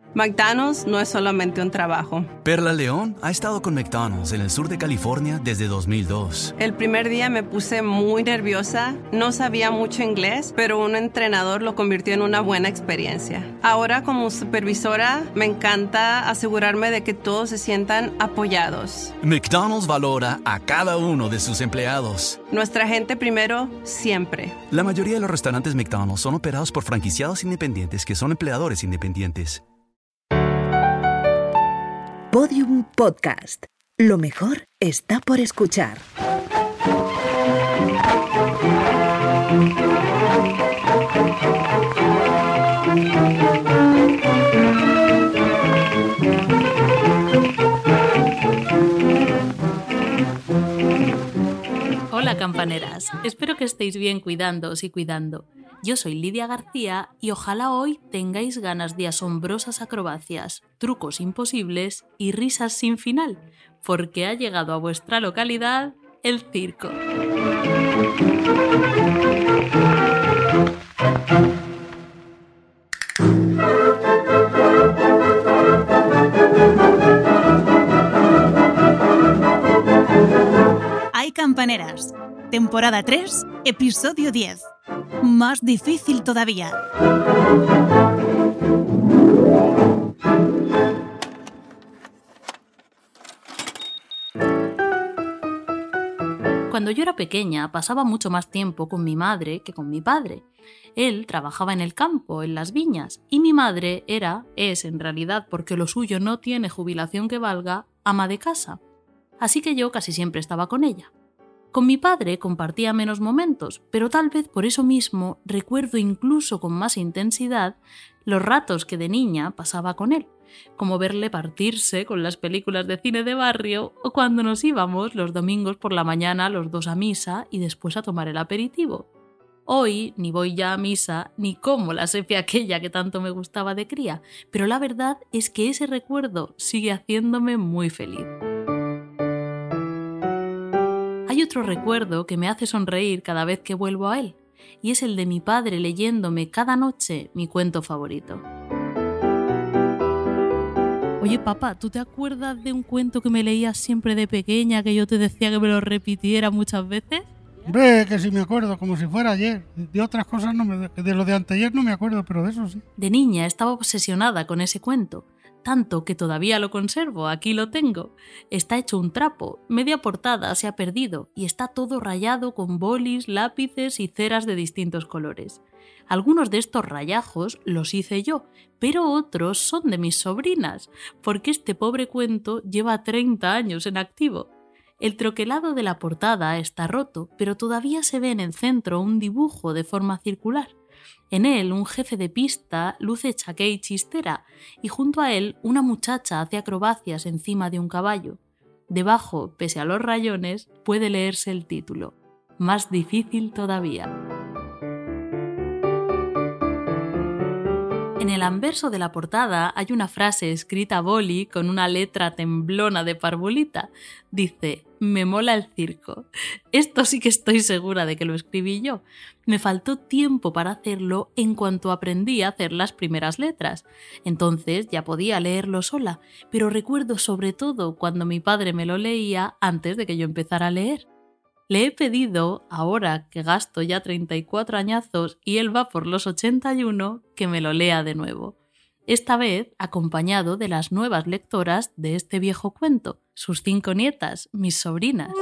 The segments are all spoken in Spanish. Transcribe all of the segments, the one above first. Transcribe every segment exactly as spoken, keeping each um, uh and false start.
McDonald's no es solamente un trabajo. Perla León ha estado con McDonald's en el sur de California desde dos mil dos. El primer día me puse muy nerviosa, no sabía mucho inglés, pero un entrenador lo convirtió en una buena experiencia. Ahora como supervisora me encanta asegurarme de que todos se sientan apoyados. McDonald's valora a cada uno de sus empleados. Nuestra gente primero, siempre. La mayoría de los restaurantes McDonald's son operados por franquiciados independientes que son empleadores independientes. Podium Podcast. Lo mejor está por escuchar. Hola campaneras, espero que estéis bien cuidándoos y cuidando. Yo soy Lidia García y ojalá hoy tengáis ganas de asombrosas acrobacias, trucos imposibles y risas sin final, porque ha llegado a vuestra localidad el circo. Hay campaneras, temporada tres, episodio diez. Más difícil todavía. Cuando yo era pequeña pasaba mucho más tiempo con mi madre que con mi padre. Él trabajaba en el campo, en las viñas, y mi madre era, es en realidad porque lo suyo no tiene jubilación que valga, ama de casa. Así que yo casi siempre estaba con ella. Con mi padre compartía menos momentos, pero tal vez por eso mismo recuerdo incluso con más intensidad los ratos que de niña pasaba con él, como verle partirse con las películas de cine de barrio o cuando nos íbamos los domingos por la mañana los dos a misa y después a tomar el aperitivo. Hoy ni voy ya a misa ni como la sepia aquella que tanto me gustaba de cría, pero la verdad es que ese recuerdo sigue haciéndome muy feliz. Hay otro recuerdo que me hace sonreír cada vez que vuelvo a él, y es el de mi padre leyéndome cada noche mi cuento favorito. Oye, papá, ¿tú te acuerdas de un cuento que me leías siempre de pequeña que yo te decía que me lo repitiera muchas veces? Ve que sí me acuerdo, como si fuera ayer. De otras cosas no me, de lo de anteayer no me acuerdo, pero de eso sí. De niña estaba obsesionada con ese cuento. Tanto que todavía lo conservo, aquí lo tengo. Está hecho un trapo, media portada se ha perdido y está todo rayado con bolis, lápices y ceras de distintos colores. Algunos de estos rayajos los hice yo, pero otros son de mis sobrinas, porque este pobre cuento lleva treinta años en activo. El troquelado de la portada está roto, pero todavía se ve en el centro un dibujo de forma circular. En él, un jefe de pista luce chaqué y chistera, y junto a él, una muchacha hace acrobacias encima de un caballo. Debajo, pese a los rayones, puede leerse el título: Más difícil todavía. En el anverso de la portada hay una frase escrita a boli con una letra temblona de parvulita. Dice: me mola el circo. Esto sí que estoy segura de que lo escribí yo. Me faltó tiempo para hacerlo en cuanto aprendí a hacer las primeras letras. Entonces ya podía leerlo sola, pero recuerdo sobre todo cuando mi padre me lo leía antes de que yo empezara a leer. Le he pedido, ahora que gasto ya treinta y cuatro añazos y él va por los ochenta y uno, que me lo lea de nuevo. Esta vez acompañado de las nuevas lectoras de este viejo cuento, sus cinco nietas, mis sobrinas.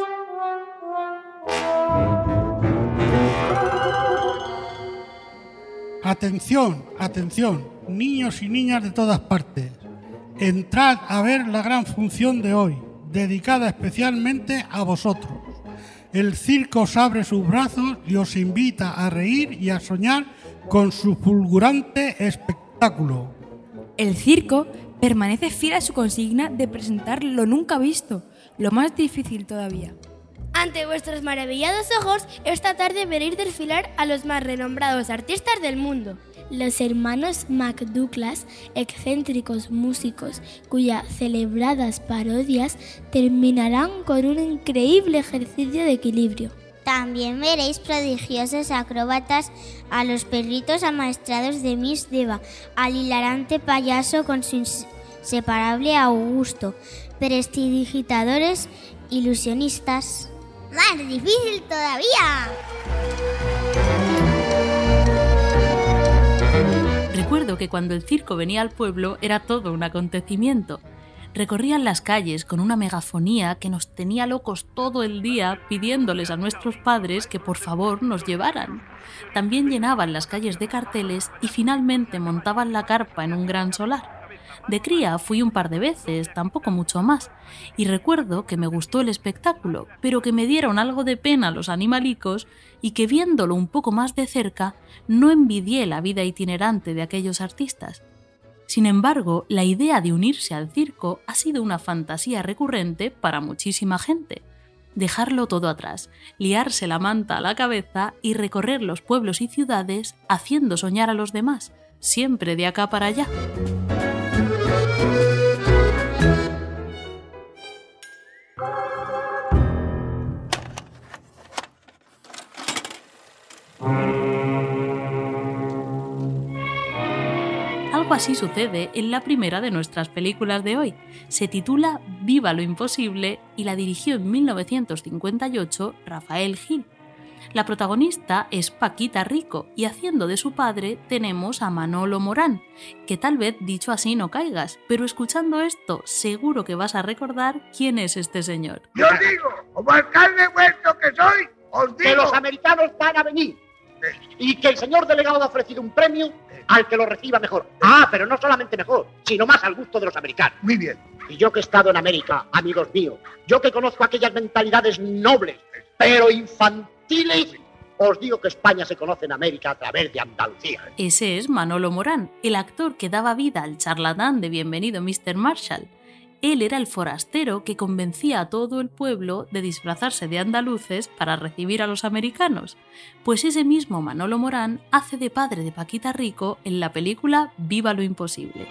Atención, atención, niños y niñas de todas partes. Entrad a ver la gran función de hoy, dedicada especialmente a vosotros. El circo os abre sus brazos y os invita a reír y a soñar con su fulgurante espectáculo. El circo permanece fiel a su consigna de presentar lo nunca visto, lo más difícil todavía. Ante vuestros maravillados ojos, esta tarde veréis desfilar a los más renombrados artistas del mundo. Los hermanos McDouglas, excéntricos músicos cuyas celebradas parodias terminarán con un increíble ejercicio de equilibrio. También veréis prodigiosos acróbatas, a los perritos amaestrados de Miss Deva, al hilarante payaso con su inseparable Augusto, prestidigitadores, ilusionistas. ¡Más difícil todavía! Recuerdo que cuando el circo venía al pueblo era todo un acontecimiento. Recorrían las calles con una megafonía que nos tenía locos todo el día pidiéndoles a nuestros padres que por favor nos llevaran. También llenaban las calles de carteles y finalmente montaban la carpa en un gran solar. De cría fui un par de veces, tampoco mucho más, y recuerdo que me gustó el espectáculo, pero que me dieron algo de pena los animalicos y que viéndolo un poco más de cerca no envidié la vida itinerante de aquellos artistas. Sin embargo, la idea de unirse al circo ha sido una fantasía recurrente para muchísima gente. Dejarlo todo atrás, liarse la manta a la cabeza y recorrer los pueblos y ciudades haciendo soñar a los demás, siempre de acá para allá. Algo así sucede en la primera de nuestras películas de hoy. Se titula Viva lo imposible y la dirigió en mil novecientos cincuenta y ocho Rafael Gil. La protagonista es Paquita Rico y haciendo de su padre tenemos a Manolo Morán, que tal vez dicho así no caigas, pero escuchando esto seguro que vas a recordar quién es este señor. Yo os digo, como alcalde vuestro que soy, os digo que los americanos van a venir y que el señor delegado ha ofrecido un premio al que lo reciba mejor. Ah, pero no solamente mejor, sino más al gusto de los americanos. Muy bien. Y yo que he estado en América, amigos míos, yo que conozco aquellas mentalidades nobles, pero infantiles, os digo que España se conoce en América a través de Andalucía. Ese es Manolo Morán, el actor que daba vida al charlatán de Bienvenido mister Marshall. Él era el forastero que convencía a todo el pueblo de disfrazarse de andaluces para recibir a los americanos. Pues ese mismo Manolo Morán hace de padre de Paquita Rico en la película Viva lo imposible.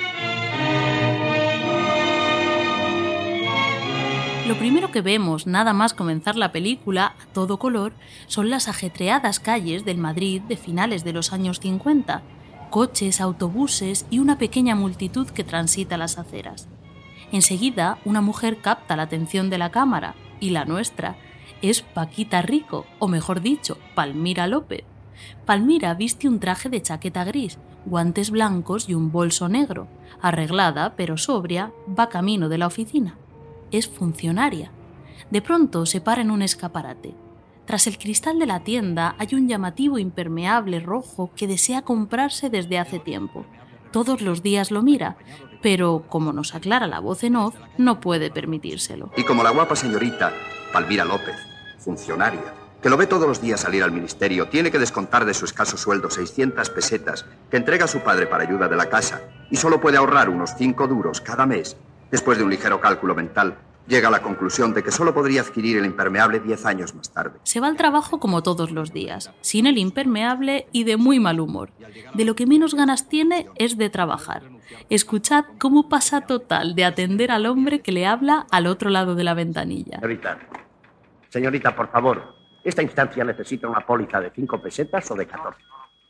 Lo primero que vemos, nada más comenzar la película, a todo color, son las ajetreadas calles del Madrid de finales de los años cincuenta. Coches, autobuses y una pequeña multitud que transita las aceras. Enseguida, una mujer capta la atención de la cámara, y la nuestra es Paquita Rico, o mejor dicho, Palmira López. Palmira viste un traje de chaqueta gris, guantes blancos y un bolso negro. Arreglada, pero sobria, va camino de la oficina. Es funcionaria. De pronto se para en un escaparate. Tras el cristal de la tienda hay un llamativo impermeable rojo que desea comprarse desde hace tiempo. Todos los días lo mira, pero, como nos aclara la voz en off, no puede permitírselo. Y como la guapa señorita Palmira López, funcionaria, que lo ve todos los días salir al ministerio, tiene que descontar de su escaso sueldo seiscientas pesetas que entrega a su padre para ayuda de la casa y solo puede ahorrar unos cinco duros cada mes, después de un ligero cálculo mental, llega a la conclusión de que solo podría adquirir el impermeable diez años más tarde. Se va al trabajo como todos los días, sin el impermeable y de muy mal humor. De lo que menos ganas tiene es de trabajar. Escuchad cómo pasa total de atender al hombre que le habla al otro lado de la ventanilla. Señorita, señorita, por favor, esta instancia necesita una póliza de cinco pesetas o de catorce.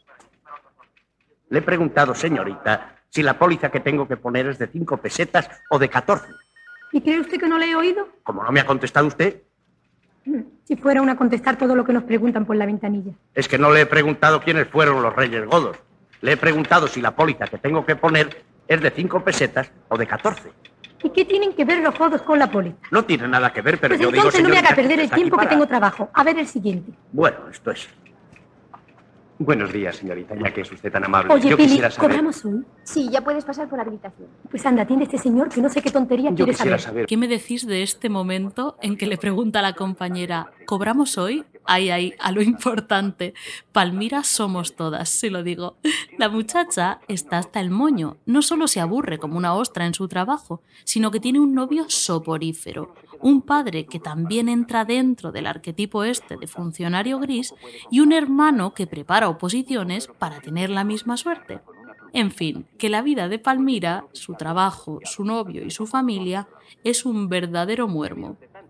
Le he preguntado, señorita, si la póliza que tengo que poner es de cinco pesetas o de catorce. ¿Y cree usted que no le he oído? ¿Cómo no me ha contestado usted? Si fuera una contestar todo lo que nos preguntan por la ventanilla. Es que no le he preguntado quiénes fueron los Reyes Godos. Le he preguntado si la póliza que tengo que poner es de cinco pesetas o de catorce. ¿Y qué tienen que ver los godos con la póliza? No tiene nada que ver, pero pues yo digo, entonces no me haga perder el está aquí tiempo que para- tengo trabajo. A ver el siguiente. Bueno, esto es... Buenos días, señorita, ya que es usted tan amable. Oye, Yo Pili, quisiera saber... ¿cobramos hoy? Sí, ya puedes pasar por la habilitación. Pues anda, atiende a este señor que no sé qué tontería Yo quiere quisiera saber. saber... ¿Qué me decís de este momento en que le pregunta a la compañera, ¿cobramos hoy? Ay, ay, a lo importante. Palmira somos todas, se lo digo. La muchacha está hasta el moño. No solo se aburre como una ostra en su trabajo, sino que tiene un novio soporífero. Un padre que también entra dentro del arquetipo este de funcionario gris y un hermano que prepara oposiciones para tener la misma suerte. En fin, que la vida de Palmira, su trabajo, su novio y su familia es un verdadero muermo.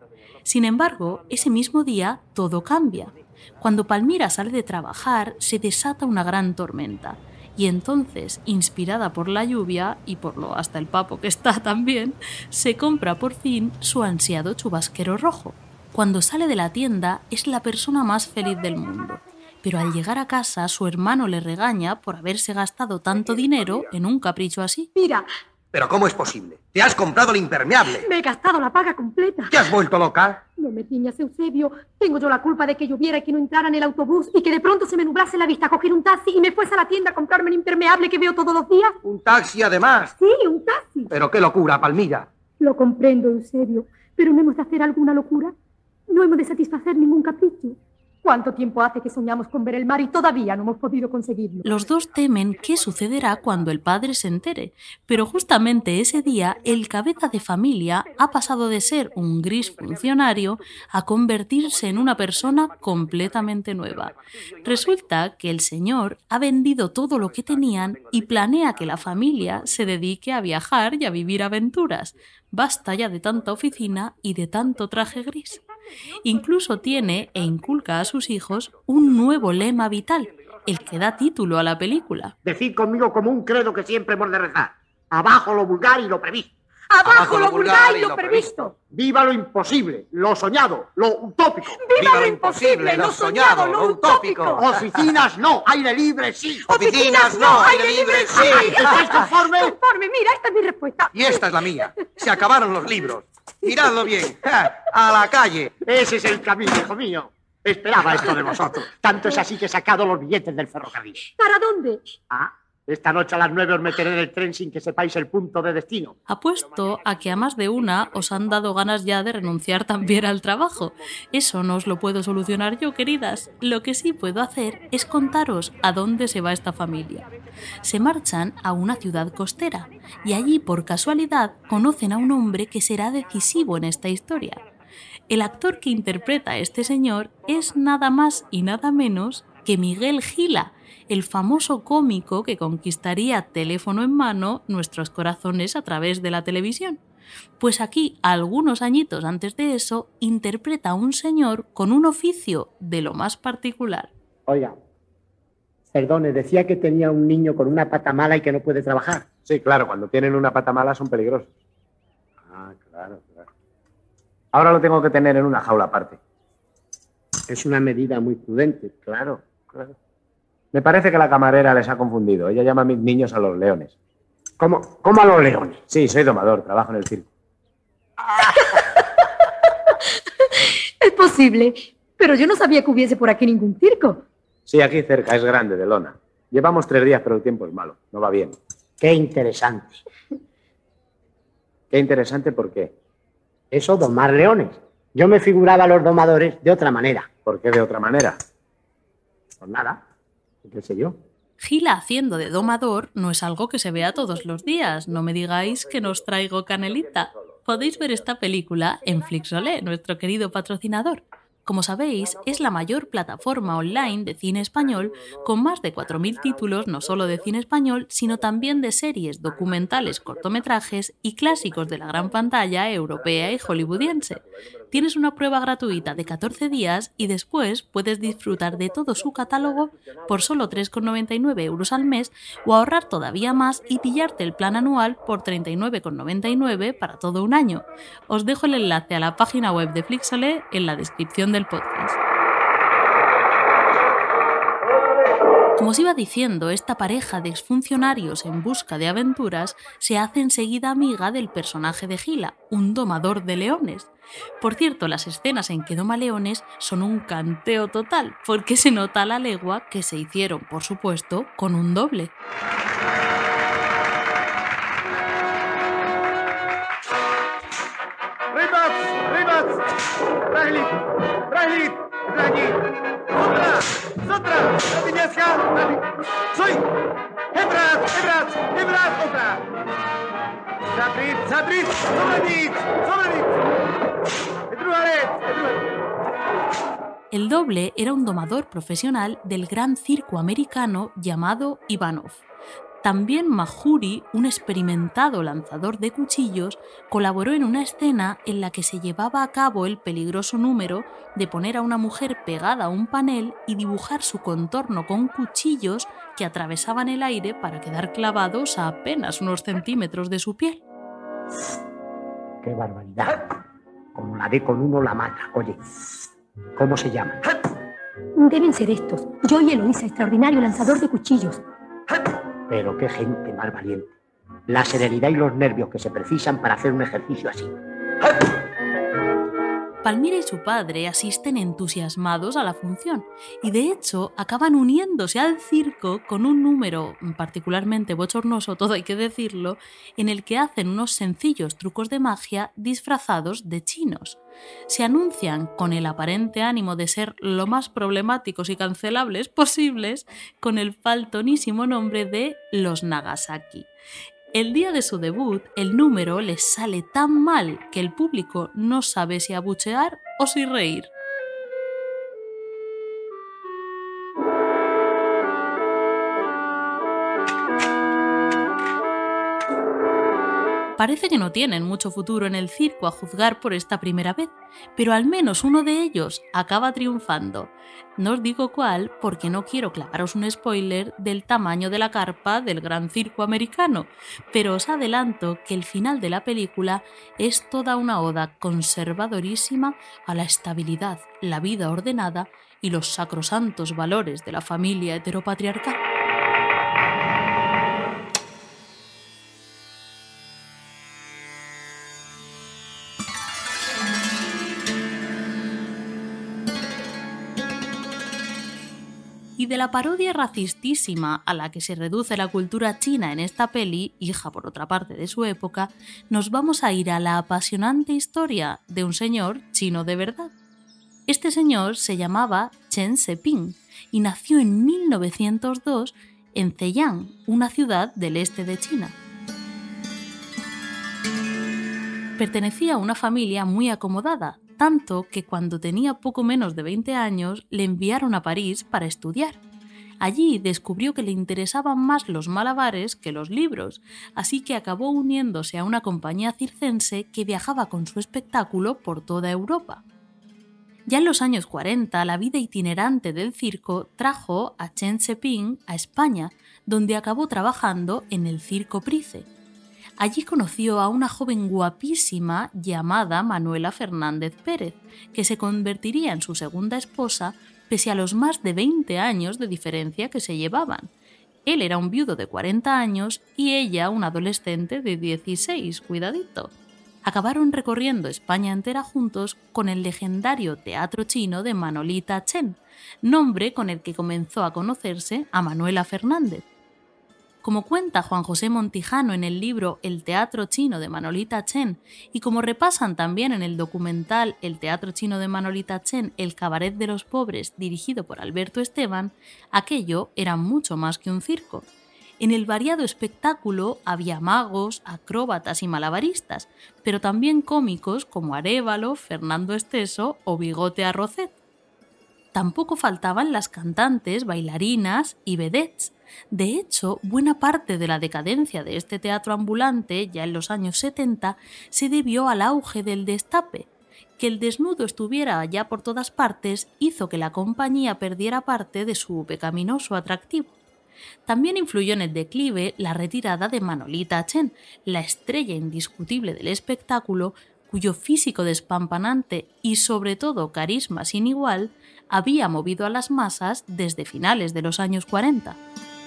Sin embargo, ese mismo día todo cambia. Cuando Palmira sale de trabajar, se desata una gran tormenta. Y entonces, inspirada por la lluvia, y por lo hasta el papo que está también, se compra por fin su ansiado chubasquero rojo. Cuando sale de la tienda, es la persona más feliz del mundo. Pero al llegar a casa, su hermano le regaña por haberse gastado tanto dinero en un capricho así. Mira. ¿Pero cómo es posible? ¡Te has comprado el impermeable! Me he gastado la paga completa. ¿Te has vuelto loca? No me ciñas, Eusebio. Tengo yo la culpa de que lloviera y que no entrara en el autobús y que de pronto se me nublase la vista a coger un taxi y me fuese a la tienda a comprarme el impermeable que veo todos los días. ¿Un taxi además? Sí, un taxi. Pero qué locura, Palmira. Lo comprendo, Eusebio. Pero no hemos de hacer alguna locura. No hemos de satisfacer ningún capricho. ¿Cuánto tiempo hace que soñamos con ver el mar y todavía no hemos podido conseguirlo? Los dos temen qué sucederá cuando el padre se entere, pero justamente ese día el cabeza de familia ha pasado de ser un gris funcionario a convertirse en una persona completamente nueva. Resulta que el señor ha vendido todo lo que tenían y planea que la familia se dedique a viajar y a vivir aventuras. Basta ya de tanta oficina y de tanto traje gris. Incluso tiene e inculca a sus hijos un nuevo lema vital, el que da título a la película. Decid conmigo como un credo que siempre hemos de rezar. Abajo lo vulgar y lo previsto. ¡Abajo, Abajo lo vulgar y lo previsto! ¡Viva lo imposible, lo soñado, lo utópico! ¡Viva, ¡Viva lo imposible, lo soñado, lo utópico! Oficinas no, aire libre sí. Oficinas no, aire libre sí. ¿Estáis conforme? Conforme, mira, esta es mi respuesta. Y esta es la mía. Se acabaron los libros. Miradlo bien. A la calle. Ese es el camino, hijo mío. Esperaba esto de vosotros. Tanto es así que he sacado los billetes del ferrocarril. ¿Para dónde? Ah, esta noche a las nueve os meteré en el tren sin que sepáis el punto de destino. Apuesto a que a más de una os han dado ganas ya de renunciar también al trabajo. Eso no os lo puedo solucionar yo, queridas. Lo que sí puedo hacer es contaros a dónde se va esta familia. Se marchan a una ciudad costera y allí, por casualidad, conocen a un hombre que será decisivo en esta historia. El actor que interpreta a este señor es nada más y nada menos que Miguel Gila, el famoso cómico que conquistaría teléfono en mano nuestros corazones a través de la televisión. Pues aquí, algunos añitos antes de eso, interpreta a un señor con un oficio de lo más particular. Oiga, perdone, decía que tenía un niño con una pata mala y que no puede trabajar. Sí, claro, cuando tienen una pata mala son peligrosos. Ah, claro, claro. Ahora lo tengo que tener en una jaula aparte. Es una medida muy prudente, claro, claro. Me parece que la camarera les ha confundido. Ella llama a mis niños a los leones. ¿Cómo, cómo a los leones? Sí, soy domador, trabajo en el circo. Es posible, pero yo no sabía que hubiese por aquí ningún circo. Sí, aquí cerca, es grande, de lona. Llevamos tres días, pero el tiempo es malo, no va bien. Qué interesante. Qué interesante, ¿por qué? Eso, domar leones. Yo me figuraba a los domadores de otra manera. ¿Por qué de otra manera? Pues nada. ¿Qué sé yo? Gila haciendo de domador no es algo que se vea todos los días. No me digáis que no os traigo canelita. Podéis ver esta película en Flixolé, nuestro querido patrocinador. Como sabéis, es la mayor plataforma online de cine español con más de cuatro mil títulos no solo de cine español, sino también de series, documentales, cortometrajes y clásicos de la gran pantalla europea y hollywoodiense. Tienes una prueba gratuita de catorce días y después puedes disfrutar de todo su catálogo por solo tres con noventa y nueve euros al mes o ahorrar todavía más y pillarte el plan anual por treinta y nueve con noventa y nueve para todo un año. Os dejo el enlace a la página web de Flixolé en la descripción del podcast. Como os iba diciendo, esta pareja de exfuncionarios en busca de aventuras se hace enseguida amiga del personaje de Gila, un domador de leones. Por cierto, las escenas en que doma leones son un canteo total, porque se nota a la legua que se hicieron, por supuesto, con un doble. ¡Ribats! ¡Ribats! ¡Brahlit! ¡Brahlit! ¡Brahlit! ¡Sotra! ¡Sotra! ¡Rapiñesca! ¡Brahlit! ¡Soy! ¡Ebrat! ¡Ebrat! ¡Ebrat! ¡Otra! ¡Sabrit! ¡Sabrit! ¡Sobredit! ¡Sobredit! El doble era un domador profesional del gran circo americano llamado Ivanov. También Mahuri, un experimentado lanzador de cuchillos, colaboró en una escena en la que se llevaba a cabo el peligroso número de poner a una mujer pegada a un panel y dibujar su contorno con cuchillos que atravesaban el aire para quedar clavados a apenas unos centímetros de su piel. ¡Qué barbaridad! Como la dé con uno la mata. Oye, ¿cómo se llama? Deben ser estos. Yo y Eloísa, extraordinario lanzador de cuchillos. Pero qué gente más valiente. La serenidad y los nervios que se precisan para hacer un ejercicio así. Palmira y su padre asisten entusiasmados a la función y de hecho acaban uniéndose al circo con un número particularmente bochornoso, todo hay que decirlo, en el que hacen unos sencillos trucos de magia disfrazados de chinos. Se anuncian con el aparente ánimo de ser lo más problemáticos y cancelables posibles con el faltonísimo nombre de Los Nagasaki. El día de su debut, el número les sale tan mal que el público no sabe si abuchear o si reír. Parece que no tienen mucho futuro en el circo a juzgar por esta primera vez, pero al menos uno de ellos acaba triunfando. No os digo cuál porque no quiero clavaros un spoiler del tamaño de la carpa del gran circo americano, pero os adelanto que el final de la película es toda una oda conservadorísima a la estabilidad, la vida ordenada y los sacrosantos valores de la familia heteropatriarcal. Y de la parodia racistísima a la que se reduce la cultura china en esta peli, hija por otra parte de su época, nos vamos a ir a la apasionante historia de un señor chino de verdad. Este señor se llamaba Chen Zeping y nació en mil novecientos dos en Zhejiang, una ciudad del este de China. Pertenecía a una familia muy acomodada, tanto que cuando tenía poco menos de veinte años le enviaron a París para estudiar. Allí descubrió que le interesaban más los malabares que los libros, así que acabó uniéndose a una compañía circense que viajaba con su espectáculo por toda Europa. Ya en los años cuarenta, la vida itinerante del circo trajo a Chen Zeping a España, donde acabó trabajando en el Circo Price. Allí conoció a una joven guapísima llamada Manuela Fernández Pérez, que se convertiría en su segunda esposa pese a los más de veinte años de diferencia que se llevaban. Él era un viudo de cuarenta años y ella un adolescente de dieciséis, cuidadito. Acabaron recorriendo España entera juntos con el legendario teatro chino de Manolita Chen, nombre con el que comenzó a conocerse a Manuela Fernández. Como cuenta Juan José Montijano en el libro El teatro chino de Manolita Chen y como repasan también en el documental El teatro chino de Manolita Chen, El cabaret de los pobres, dirigido por Alberto Esteban, aquello era mucho más que un circo. En el variado espectáculo había magos, acróbatas y malabaristas, pero también cómicos como Arévalo, Fernando Esteso o Bigote Arrocet. Tampoco faltaban las cantantes, bailarinas y vedettes. De hecho, buena parte de la decadencia de este teatro ambulante, ya en los años setenta, se debió al auge del destape. Que el desnudo estuviera ya por todas partes hizo que la compañía perdiera parte de su pecaminoso atractivo. También influyó en el declive la retirada de Manolita Chen, la estrella indiscutible del espectáculo, cuyo físico despampanante y sobre todo carisma sin igual había movido a las masas desde finales de los años cuarenta.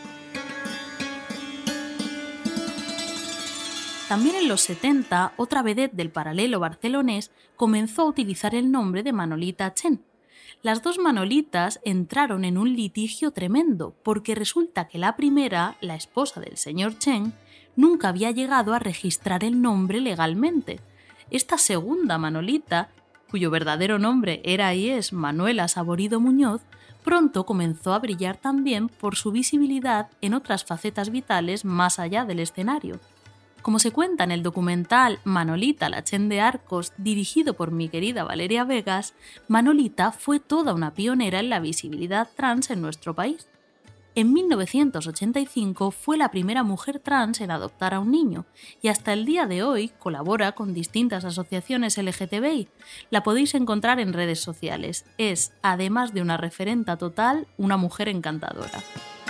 También en los setenta, otra vedette del paralelo barcelonés comenzó a utilizar el nombre de Manolita Chen. Las dos Manolitas entraron en un litigio tremendo, porque resulta que la primera, la esposa del señor Chen, nunca había llegado a registrar el nombre legalmente. Esta segunda Manolita, cuyo verdadero nombre era y es Manuela Saborido Muñoz, pronto comenzó a brillar también por su visibilidad en otras facetas vitales más allá del escenario. Como se cuenta en el documental Manolita, la Chen de Arcos, dirigido por mi querida Valeria Vegas, Manolita fue toda una pionera en la visibilidad trans en nuestro país. En mil novecientos ochenta y cinco fue la primera mujer trans en adoptar a un niño y hasta el día de hoy colabora con distintas asociaciones L G T B I. La podéis encontrar en redes sociales. Es, además de una referenta total, una mujer encantadora.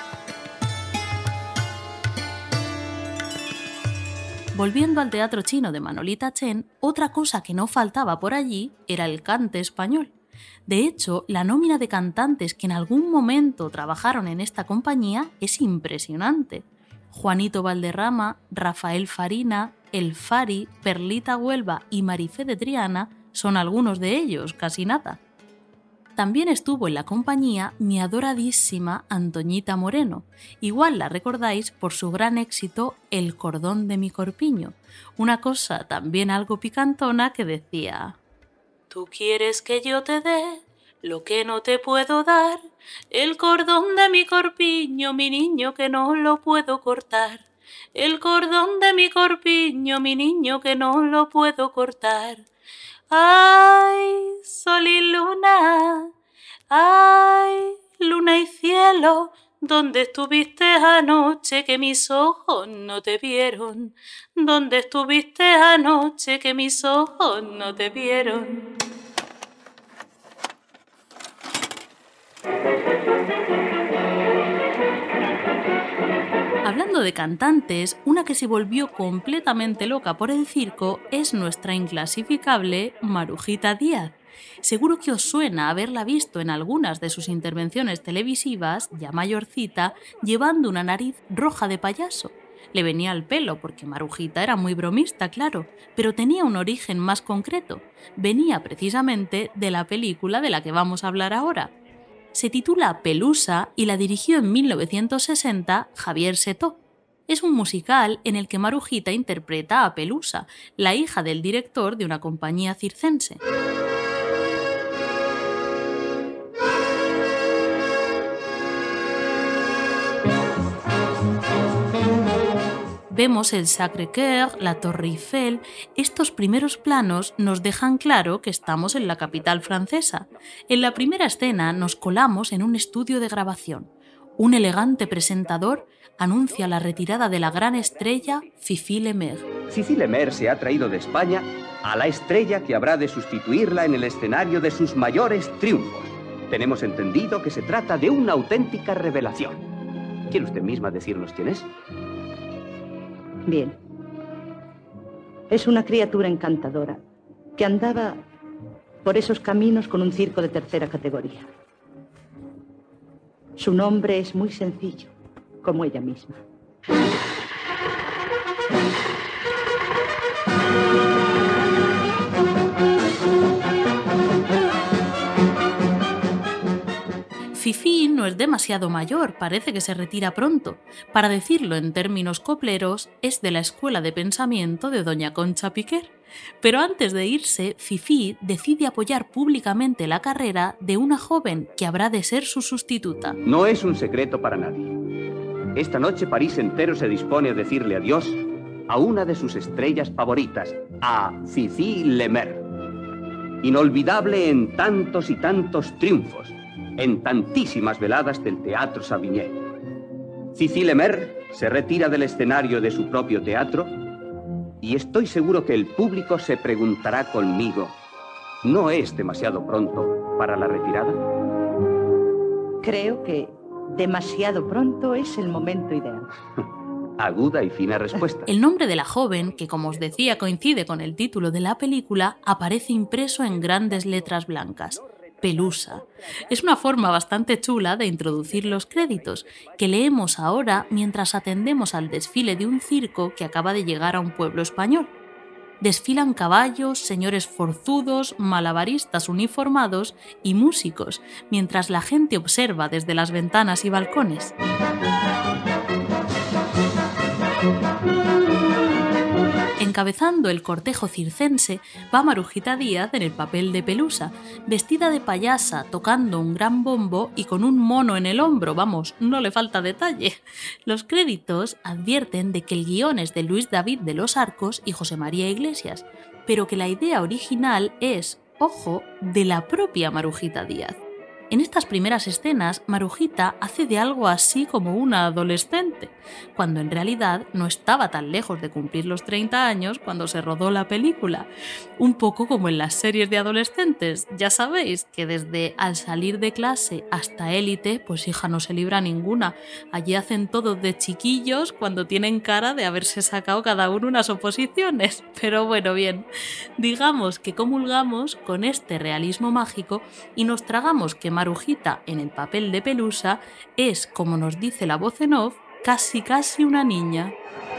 Volviendo al teatro chino de Manolita Chen, otra cosa que no faltaba por allí era el cante español. De hecho, la nómina de cantantes que en algún momento trabajaron en esta compañía es impresionante. Juanito Valderrama, Rafael Farina, El Fari, Perlita Huelva y Marifé de Triana son algunos de ellos, casi nada. También estuvo en la compañía mi adoradísima Antoñita Moreno. Igual la recordáis por su gran éxito El cordón de mi corpiño, una cosa también algo picantona que decía: tú quieres que yo te dé lo que no te puedo dar, el cordón de mi corpiño, mi niño, que no lo puedo cortar. El cordón de mi corpiño, mi niño, que no lo puedo cortar. Ay, sol y luna, ay, luna y cielo, ¿dónde estuviste anoche que mis ojos no te vieron? ¿Dónde estuviste anoche que mis ojos no te vieron? Hablando de cantantes, una que se volvió completamente loca por el circo es nuestra inclasificable Marujita Díaz. Seguro que os suena haberla visto en algunas de sus intervenciones televisivas, ya mayorcita, llevando una nariz roja de payaso. Le venía al pelo porque Marujita era muy bromista, claro, pero tenía un origen más concreto. Venía precisamente de la película de la que vamos a hablar ahora. Se titula Pelusa y la dirigió en mil novecientos sesenta Javier Setó. Es un musical en el que Marujita interpreta a Pelusa, la hija del director de una compañía circense. Vemos el Sacré-Cœur, la Torre Eiffel. Estos primeros planos nos dejan claro que estamos en la capital francesa. En la primera escena nos colamos en un estudio de grabación. Un elegante presentador anuncia la retirada de la gran estrella Fifi Lemer. Fifi Lemer se ha traído de España a la estrella que habrá de sustituirla en el escenario de sus mayores triunfos. Tenemos entendido que se trata de una auténtica revelación. ¿Quiere usted misma decirnos quién es? Bien. Es una criatura encantadora que andaba por esos caminos con un circo de tercera categoría. Su nombre es muy sencillo, como ella misma. Fifi no es demasiado mayor, parece que se retira pronto. Para decirlo en términos copleros, es de la escuela de pensamiento de doña Concha Piquer. Pero antes de irse, Fifi decide apoyar públicamente la carrera de una joven que habrá de ser su sustituta. No es un secreto para nadie. Esta noche París entero se dispone a decirle adiós a una de sus estrellas favoritas, a Fifi Lemer. Inolvidable en tantos y tantos triunfos, en tantísimas veladas del Teatro Savigny. Fifi Lemer se retira del escenario de su propio teatro y estoy seguro que el público se preguntará conmigo, ¿no es demasiado pronto para la retirada? Creo que demasiado pronto es el momento ideal. Aguda y fina respuesta. El nombre de la joven, que como os decía coincide con el título de la película, aparece impreso en grandes letras blancas. Pelusa. Es una forma bastante chula de introducir los créditos, que leemos ahora mientras atendemos al desfile de un circo que acaba de llegar a un pueblo español. Desfilan caballos, señores forzudos, malabaristas uniformados y músicos, mientras la gente observa desde las ventanas y balcones. Encabezando el cortejo circense va Marujita Díaz en el papel de Pelusa, vestida de payasa, tocando un gran bombo y con un mono en el hombro, vamos, no le falta detalle. Los créditos advierten de que el guión es de Luis David de los Arcos y José María Iglesias, pero que la idea original es, ojo, de la propia Marujita Díaz. En estas primeras escenas, Marujita hace de algo así como una adolescente, cuando en realidad no estaba tan lejos de cumplir los treinta años cuando se rodó la película. Un poco como en las series de adolescentes, ya sabéis que desde Al salir de clase hasta Élite, pues hija, no se libra ninguna. Allí hacen todos de chiquillos cuando tienen cara de haberse sacado cada uno unas oposiciones. Pero bueno, bien, digamos que comulgamos con este realismo mágico y nos tragamos que Marujita, en el papel de Pelusa, es, como nos dice la voz en off, casi casi una niña.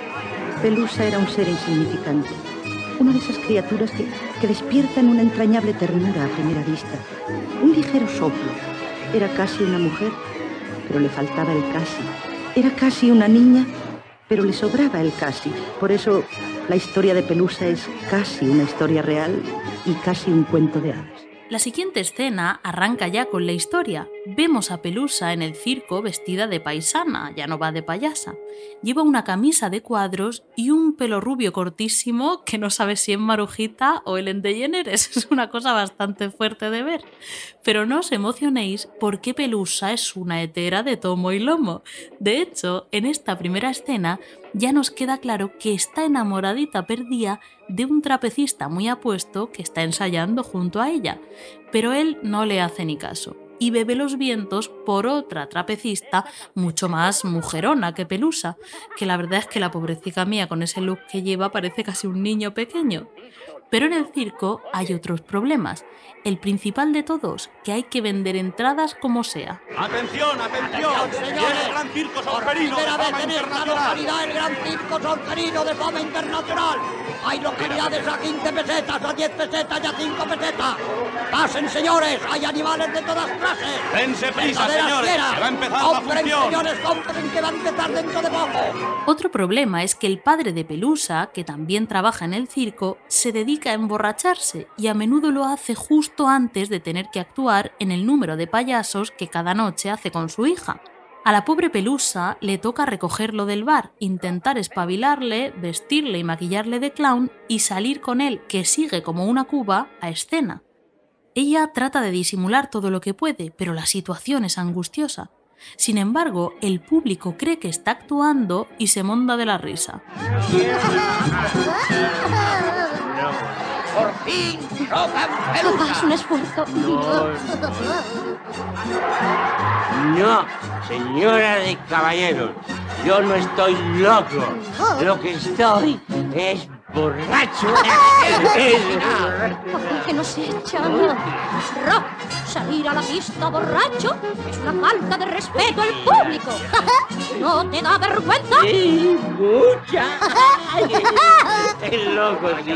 Pelusa era un ser insignificante, una de esas criaturas que, que despiertan una entrañable ternura a primera vista. Un ligero soplo. Era casi una mujer, pero le faltaba el casi. Era casi una niña, pero le sobraba el casi. Por eso la historia de Pelusa es casi una historia real y casi un cuento de hadas. La siguiente escena arranca ya con la historia. Vemos a Pelusa en el circo vestida de paisana, ya no va de payasa. Lleva una camisa de cuadros y un pelo rubio cortísimo que no sabe si es Marujita o Ellen DeGeneres. Es una cosa bastante fuerte de ver. Pero no os emocionéis porque Pelusa es una hetera de tomo y lomo. De hecho, en esta primera escena ya nos queda claro que está enamoradita perdida de un trapecista muy apuesto que está ensayando junto a ella. Pero él no le hace ni caso y bebe los vientos por otra trapecista mucho más mujerona que Pelusa, que la verdad es que la pobrecita mía con ese look que lleva parece casi un niño pequeño. Pero en el circo hay otros problemas. El principal de todos, que hay que vender entradas como sea. ¡Atención, atención! ¡Viene el Gran Circo Solferino de fama internacional! ¡El Gran Circo Solferino de fama internacional! Hay localidades a quince pesetas, a diez pesetas y a cinco pesetas. ¡Pasen, señores! ¡Hay animales de todas clases! ¡Dense prisa, señores! ¡Que va a empezar la función! Señores, compren, que va a empezar dentro de poco! Otro problema es que el padre de Pelusa, que también trabaja en el circo, se dedica a emborracharse y a menudo lo hace justo antes de tener que actuar en el número de payasos que cada noche hace con su hija. A la pobre Pelusa le toca recogerlo del bar, intentar espabilarle, vestirle y maquillarle de clown y salir con él, que sigue como una cuba, a escena. Ella trata de disimular todo lo que puede, pero la situación es angustiosa. Sin embargo, el público cree que está actuando y se monta de la risa. ¡Por fin! ¡Tocan Pelusa! Papá, es un esfuerzo. No, señora de caballeros, yo no estoy loco. Lo que estoy es borracho. ¿Por qué nos echan? Rock, salir a la pista borracho es una falta de respeto al público. ¿No te da vergüenza? Sí, mucha. Es loco, sí.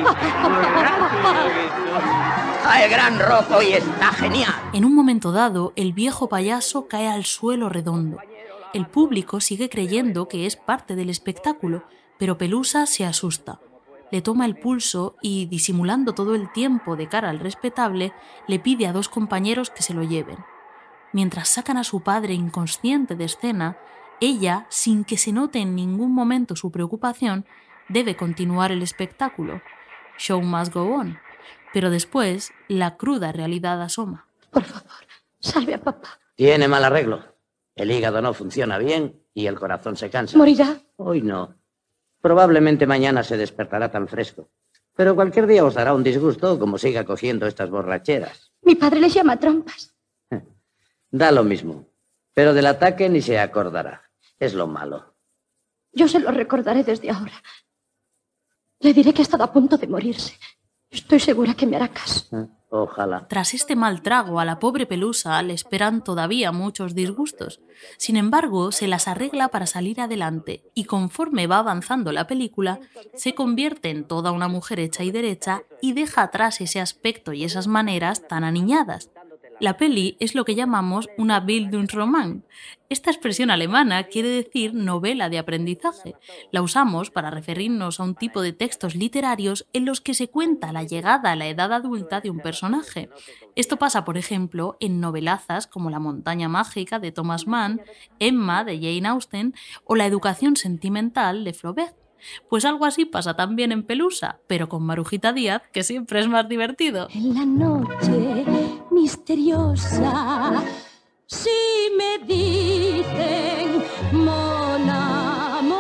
El gran rock hoy está genial. En un momento dado, el viejo payaso cae al suelo redondo. El público sigue creyendo que es parte del espectáculo, pero Pelusa se asusta. Le toma el pulso y, disimulando todo el tiempo de cara al respetable, le pide a dos compañeros que se lo lleven. Mientras sacan a su padre inconsciente de escena, ella, sin que se note en ningún momento su preocupación, debe continuar el espectáculo. Show must go on. Pero después, la cruda realidad asoma. Por favor, salve a papá. Tiene mal arreglo. El hígado no funciona bien y el corazón se cansa. ¿Morirá? Hoy no. Probablemente mañana se despertará tan fresco. Pero cualquier día os dará un disgusto como siga cogiendo estas borracheras. Mi padre les llama trampas. Da lo mismo. Pero del ataque ni se acordará. Es lo malo. Yo se lo recordaré desde ahora. Le diré que ha estado a punto de morirse. Estoy segura que me hará caso. Ojalá. Tras este mal trago, a la pobre Pelusa le esperan todavía muchos disgustos. Sin embargo, se las arregla para salir adelante y conforme va avanzando la película, se convierte en toda una mujer hecha y derecha y deja atrás ese aspecto y esas maneras tan aniñadas. La peli es lo que llamamos una Bildungsroman. Esta expresión alemana quiere decir novela de aprendizaje. La usamos para referirnos a un tipo de textos literarios en los que se cuenta la llegada a la edad adulta de un personaje. Esto pasa, por ejemplo, en novelazas como La montaña mágica de Thomas Mann, Emma de Jane Austen o La educación sentimental de Flaubert. Pues algo así pasa también en Pelusa, pero con Marujita Díaz, que siempre es más divertido. En la noche misteriosa Si me dicen mon amor.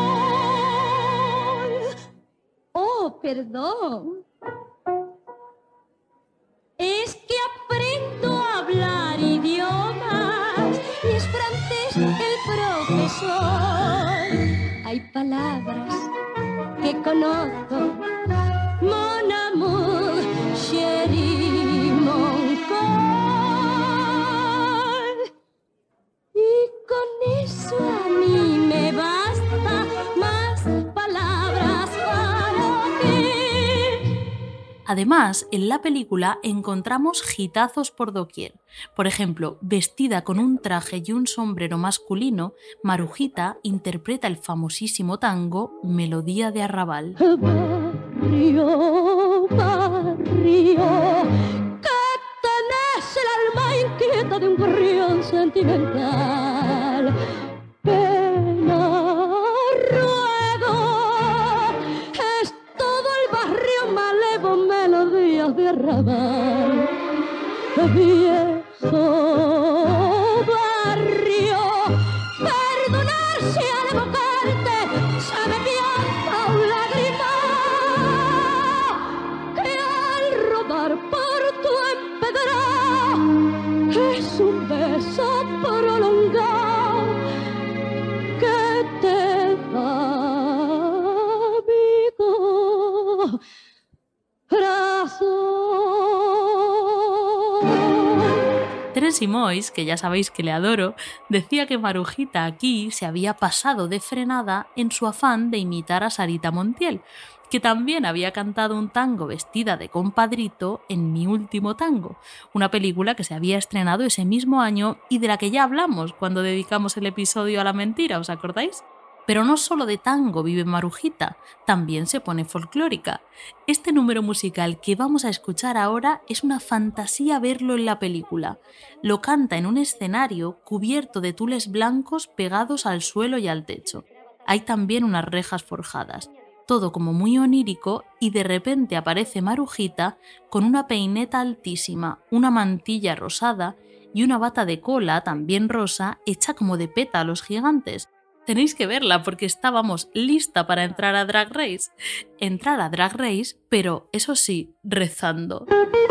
Oh, perdón. Es que aprendo a hablar idiomas y es francés el profesor. Hay palabras que conozco. Mon amour, chéri, mon cœur. Y con eso a mí me basta, más palabras para ti. Además, en la película encontramos gitazos por doquier. Por ejemplo, vestida con un traje y un sombrero masculino, Marujita interpreta el famosísimo tango Melodía de Arrabal. Barrio, barrio, que tenés el alma inquieta de un gorrión sentimental. Pena, ruego, es todo el barrio malevo, melodías de arrabal. Viejo barrio, perdonar si al evocarte se me pianta un lágrima, que al rodar por tu empedrado es un beso prolongado que te da amigo razón. Teresa Mois, que ya sabéis que le adoro, decía que Marujita aquí se había pasado de frenada en su afán de imitar a Sarita Montiel, que también había cantado un tango vestida de compadrito en Mi último tango, una película que se había estrenado ese mismo año y de la que ya hablamos cuando dedicamos el episodio a la mentira, ¿os acordáis? Pero no solo de tango vive Marujita, también se pone folclórica. Este número musical que vamos a escuchar ahora es una fantasía verlo en la película. Lo canta en un escenario cubierto de tules blancos pegados al suelo y al techo. Hay también unas rejas forjadas. Todo como muy onírico y de repente aparece Marujita con una peineta altísima, una mantilla rosada y una bata de cola también rosa hecha como de pétalos gigantes. Tenéis que verla porque estábamos lista para entrar a Drag Race. Entrar a Drag Race, pero eso sí, rezando.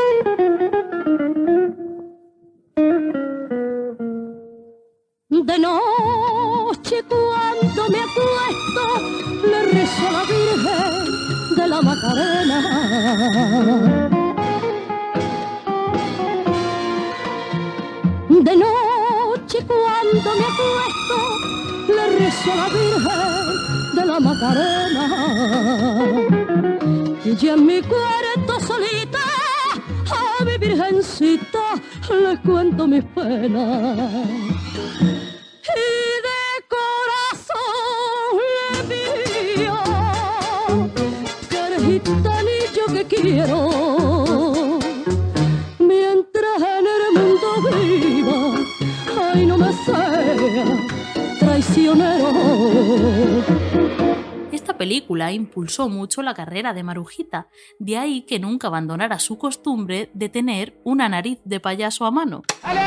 De noche cuando me acuesto le rezo a la Virgen de la Macarena. De noche cuando me acuesto le rezo a la Virgen de la Macarena. Y ya en mi cuarto solita a mi virgencita le cuento mis penas. Y de corazón le pido que eres gitanillo que quiero, mientras en el mundo viva, ay no me sea traicionero. Esta película impulsó mucho la carrera de Marujita, de ahí que nunca abandonara su costumbre de tener una nariz de payaso a mano.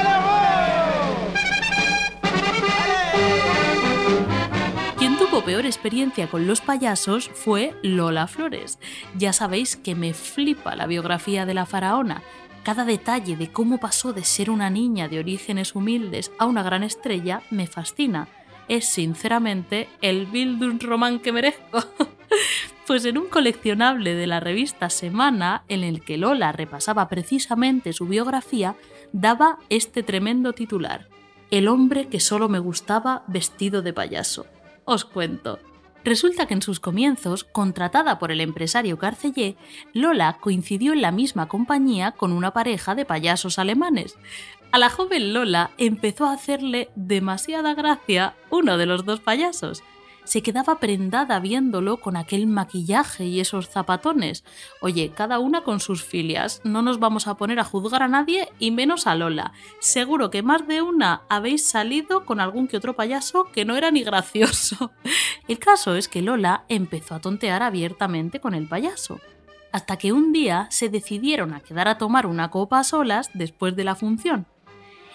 Quien tuvo peor experiencia con los payasos fue Lola Flores. Ya sabéis que me flipa la biografía de la faraona. Cada detalle de cómo pasó de ser una niña de orígenes humildes a una gran estrella me fascina. Es sinceramente el Bildungsroman que merezco. Pues en un coleccionable de la revista Semana, en el que Lola repasaba precisamente su biografía, daba este tremendo titular: El hombre que solo me gustaba vestido de payaso. Os cuento. Resulta que en sus comienzos, contratada por el empresario Carcellé, Lola coincidió en la misma compañía con una pareja de payasos alemanes. A la joven Lola empezó a hacerle demasiada gracia uno de los dos payasos. Se quedaba prendada viéndolo con aquel maquillaje y esos zapatones. Oye, cada una con sus filias, no nos vamos a poner a juzgar a nadie y menos a Lola. Seguro que más de una habéis salido con algún que otro payaso que no era ni gracioso. El caso es que Lola empezó a tontear abiertamente con el payaso. Hasta que un día se decidieron a quedar a tomar una copa a solas después de la función.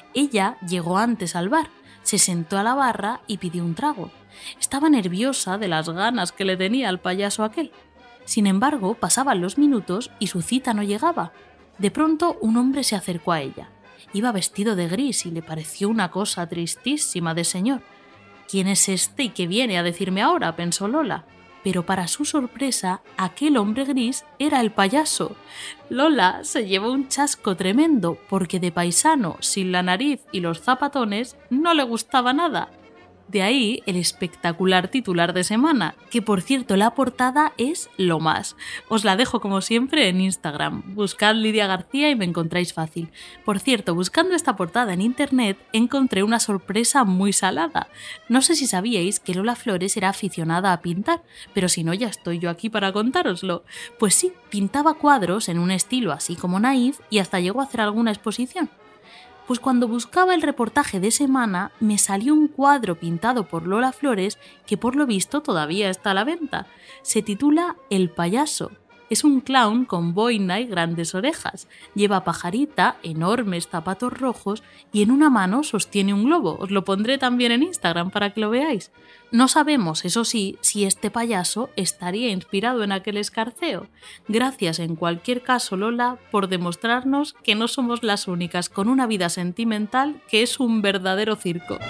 Ella llegó antes al bar, se sentó a la barra y pidió un trago. Estaba nerviosa de las ganas que le tenía al payaso aquel. Sin embargo, pasaban los minutos y su cita no llegaba. De pronto, un hombre se acercó a ella. Iba vestido de gris y le pareció una cosa tristísima de señor. ¿Quién es este y qué viene a decirme ahora?, pensó Lola. Pero para su sorpresa, aquel hombre gris era el payaso. Lola se llevó un chasco tremendo porque de paisano, sin la nariz y los zapatones, no le gustaba nada. De ahí el espectacular titular de semana, que por cierto la portada es lo más. Os la dejo como siempre en Instagram. Buscad Lidia García y me encontráis fácil. Por cierto, buscando esta portada en internet encontré una sorpresa muy salada. No sé si sabíais que Lola Flores era aficionada a pintar, pero si no ya estoy yo aquí para contároslo. Pues sí, pintaba cuadros en un estilo así como naif y hasta llegó a hacer alguna exposición. Pues cuando buscaba el reportaje de semana me salió un cuadro pintado por Lola Flores que por lo visto todavía está a la venta. Se titula El payaso. Es un clown con boina y grandes orejas. Lleva pajarita, enormes zapatos rojos y en una mano sostiene un globo. Os lo pondré también en Instagram para que lo veáis. No sabemos, eso sí, si este payaso estaría inspirado en aquel escarceo. Gracias en cualquier caso, Lola, por demostrarnos que no somos las únicas con una vida sentimental que es un verdadero circo.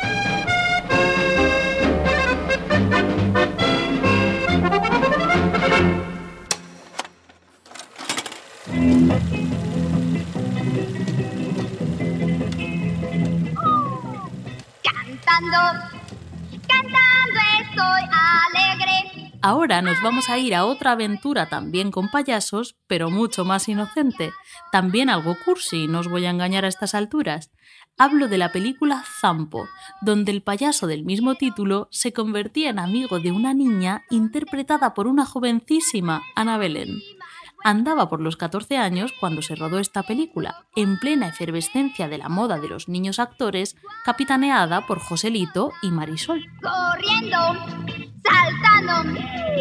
Cantando, cantando estoy alegre. Ahora nos vamos a ir a otra aventura también con payasos, pero mucho más inocente. También algo cursi, no os voy a engañar a estas alturas. Hablo de la película Zampo, donde el payaso del mismo título se convertía en amigo de una niña interpretada por una jovencísima Ana Belén. Andaba por los catorce años cuando se rodó esta película, en plena efervescencia de la moda de los niños actores, capitaneada por Joselito y Marisol. Corriendo, saltando,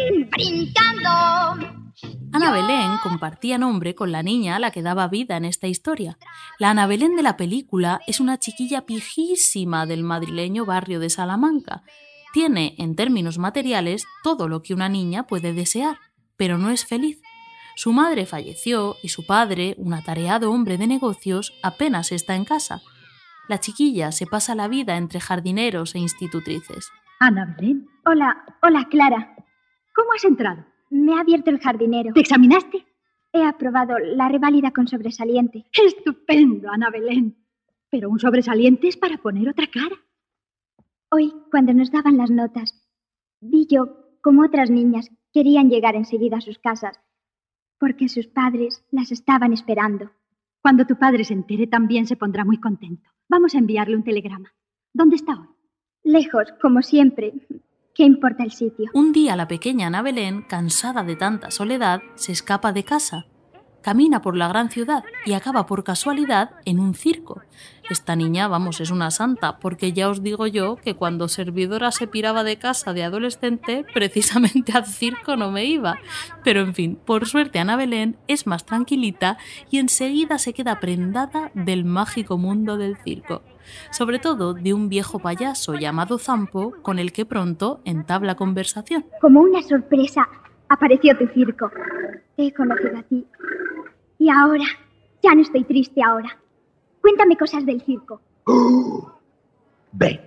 brincando. Ana Belén compartía nombre con la niña a la que daba vida en esta historia. La Ana Belén de la película es una chiquilla pijísima del madrileño barrio de Salamanca. Tiene, en términos materiales, todo lo que una niña puede desear, pero no es feliz. Su madre falleció y su padre, un atareado hombre de negocios, apenas está en casa. La chiquilla se pasa la vida entre jardineros e institutrices. Ana Belén. Hola, hola Clara. ¿Cómo has entrado? Me ha abierto el jardinero. ¿Te examinaste? He aprobado la reválida con sobresaliente. Estupendo, Ana Belén. Pero un sobresaliente es para poner otra cara. Hoy, cuando nos daban las notas, vi yo como otras niñas querían llegar enseguida a sus casas, porque sus padres las estaban esperando. Cuando tu padre se entere también se pondrá muy contento. Vamos a enviarle un telegrama. ¿Dónde está hoy? Lejos, como siempre. ¿Qué importa el sitio? Un día la pequeña Ana Belén, cansada de tanta soledad, se escapa de casa. Camina por la gran ciudad y acaba por casualidad en un circo. Esta niña, vamos, es una santa, porque ya os digo yo que cuando servidora se piraba de casa de adolescente, precisamente al circo no me iba. Pero en fin, por suerte Ana Belén es más tranquilita y enseguida se queda prendada del mágico mundo del circo. Sobre todo de un viejo payaso llamado Zampo, con el que pronto entabla conversación. Como una sorpresa, apareció tu circo. Te he conocido a ti. Y ahora, ya no estoy triste ahora. Cuéntame cosas del circo. Uh, ven.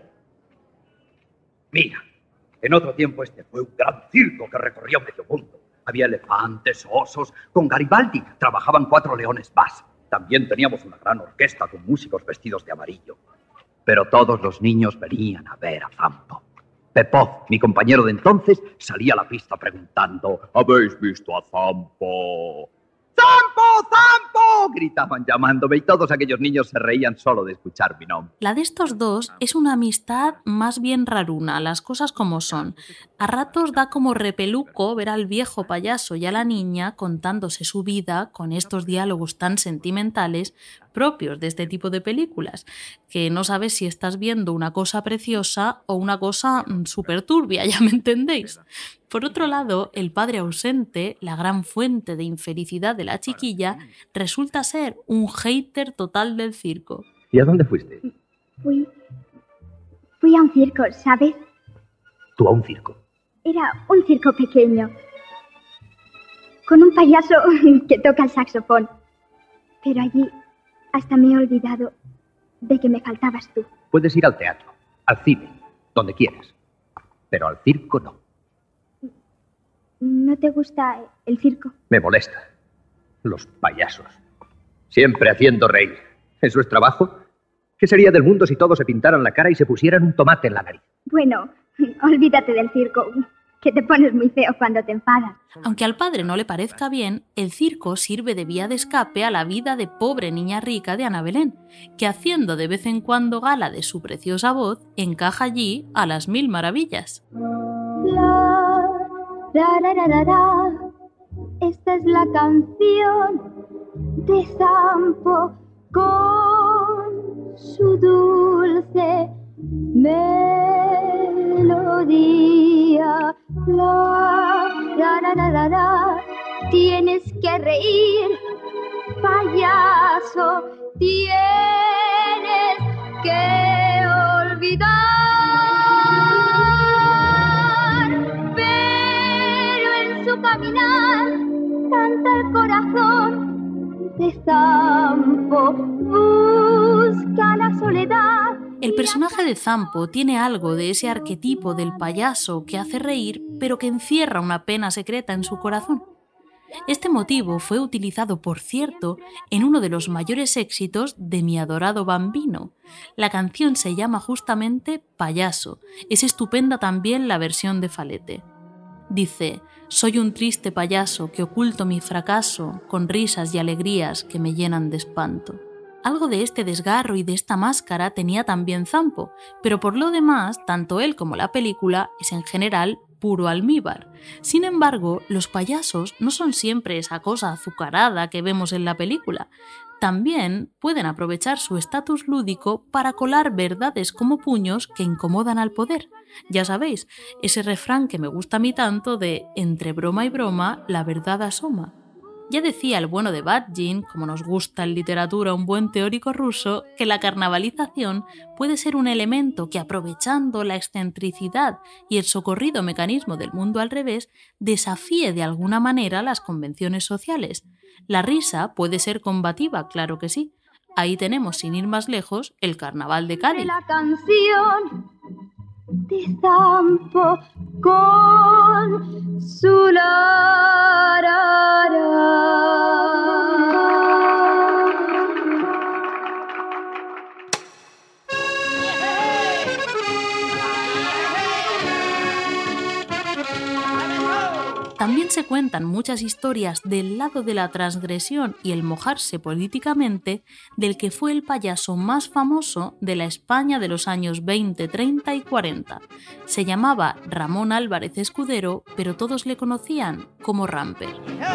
Mira, en otro tiempo este fue un gran circo que recorría medio mundo. Había elefantes, osos. Con Garibaldi trabajaban cuatro leones más. También teníamos una gran orquesta con músicos vestidos de amarillo. Pero todos los niños venían a ver a Zampo. Pepó, mi compañero de entonces, salía a la pista preguntando: ¿habéis visto a Zampo? ¡Zampo! ¡Zampo! Gritaban llamándome y todos aquellos niños se reían solo de escuchar mi nombre. La de estos dos es una amistad más bien raruna, las cosas como son. A ratos da como repeluco ver al viejo payaso y a la niña contándose su vida con estos diálogos tan sentimentales propios de este tipo de películas, que no sabes si estás viendo una cosa preciosa o una cosa súper turbia, ya me entendéis. Por otro lado, el padre ausente, la gran fuente de infelicidad de la chiquilla, resulta ser un háter total del circo. ¿Y a dónde fuiste? Fui... Fui a un circo, ¿sabes? ¿Tú a un circo? Era un circo pequeño, con un payaso que toca el saxofón. Pero allí hasta me he olvidado de que me faltabas tú. Puedes ir al teatro, al cine, donde quieras. Pero al circo no. ¿No te gusta el circo? Me molesta. Los payasos. Siempre haciendo reír. ¿Eso es trabajo? ¿Qué sería del mundo si todos se pintaran la cara y se pusieran un tomate en la nariz? Bueno, olvídate del circo, que te pones muy feo cuando te enfadas. Aunque al padre no le parezca bien, el circo sirve de vía de escape a la vida de pobre niña rica de Ana Belén, que haciendo de vez en cuando gala de su preciosa voz, encaja allí a las mil maravillas. La, ra, ra, ra, ra, ra. Esta es la canción de Zampo con su dulce melodía. La, ra, ra, ra, ra, ra. Tienes que reír, payaso, tienes que olvidar. Pero en su caminar canta el corazón de Zampo, busca la soledad. El personaje de Zampo tiene algo de ese arquetipo del payaso que hace reír, pero que encierra una pena secreta en su corazón. Este motivo fue utilizado, por cierto, en uno de los mayores éxitos de Mi adorado Bambino. La canción se llama justamente Payaso. Es estupenda también la versión de Falete. Dice: soy un triste payaso que oculto mi fracaso con risas y alegrías que me llenan de espanto. Algo de este desgarro y de esta máscara tenía también Zampo, pero por lo demás, tanto él como la película es en general puro almíbar. Sin embargo, los payasos no son siempre esa cosa azucarada que vemos en la película. También pueden aprovechar su estatus lúdico para colar verdades como puños que incomodan al poder. Ya sabéis, ese refrán que me gusta a mí tanto de entre broma y broma, la verdad asoma. Ya decía el bueno de Batgin, como nos gusta en literatura un buen teórico ruso, que la carnavalización puede ser un elemento que, aprovechando la excentricidad y el socorrido mecanismo del mundo al revés, desafíe de alguna manera las convenciones sociales. La risa puede ser combativa, claro que sí. Ahí tenemos, sin ir más lejos, el Carnaval de Cádiz. La canción de Zampo con su la, ra, ra. También se cuentan muchas historias del lado de la transgresión y el mojarse políticamente del que fue el payaso más famoso de la España de los años veinte, treinta y cuarenta. Se llamaba Ramón Álvarez Escudero, pero todos le conocían como Ramper.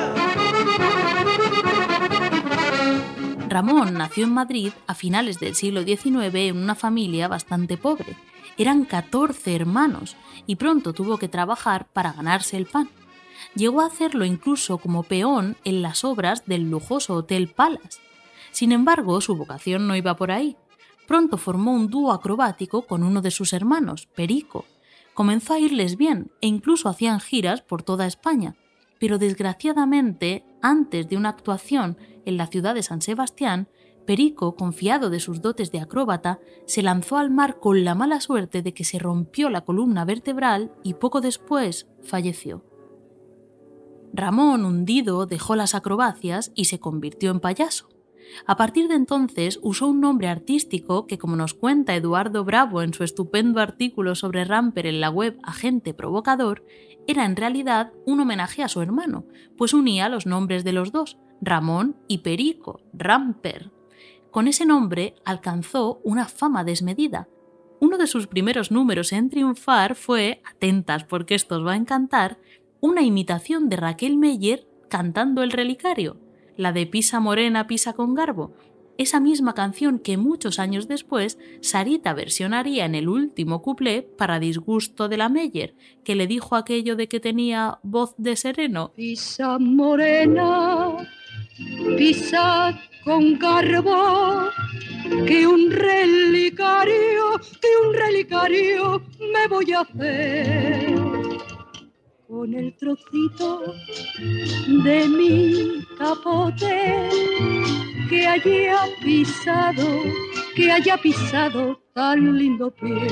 Ramón nació en Madrid a finales del siglo diecinueve en una familia bastante pobre. Eran catorce hermanos y pronto tuvo que trabajar para ganarse el pan. Llegó a hacerlo incluso como peón en las obras del lujoso Hotel Palace. Sin embargo, su vocación no iba por ahí. Pronto formó un dúo acrobático con uno de sus hermanos, Perico. Comenzó a irles bien e incluso hacían giras por toda España. Pero desgraciadamente, antes de una actuación en la ciudad de San Sebastián, Perico, confiado de sus dotes de acróbata, se lanzó al mar con la mala suerte de que se rompió la columna vertebral y poco después falleció. Ramón, hundido, dejó las acrobacias y se convirtió en payaso. A partir de entonces usó un nombre artístico que, como nos cuenta Eduardo Bravo en su estupendo artículo sobre Ramper en la web Agente Provocador, era en realidad un homenaje a su hermano, pues unía los nombres de los dos, Ramón y Perico, Ramper. Con ese nombre alcanzó una fama desmedida. Uno de sus primeros números en triunfar fue, atentas porque esto os va a encantar, una imitación de Raquel Meyer cantando El Relicario, la de Pisa morena, pisa con garbo, esa misma canción que muchos años después Sarita versionaría en el último cuplé para disgusto de la Meyer, que le dijo aquello de que tenía voz de sereno. Pisa morena, pisad con garbo, que un relicario, que un relicario me voy a hacer con el trocito de mi capote que haya pisado, que haya pisado tan lindo pie.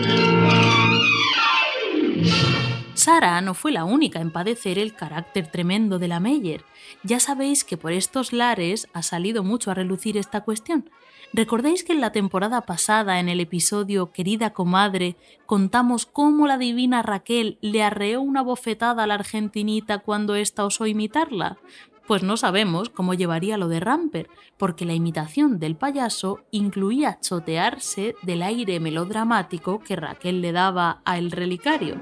Sara no fue la única en padecer el carácter tremendo de la Meyer. Ya sabéis que por estos lares ha salido mucho a relucir esta cuestión. ¿Recordáis que en la temporada pasada, en el episodio Querida Comadre, contamos cómo la divina Raquel le arreó una bofetada a la argentinita cuando ésta osó imitarla? Pues no sabemos cómo llevaría lo de Ramper, porque la imitación del payaso incluía chotearse del aire melodramático que Raquel le daba a El Relicario.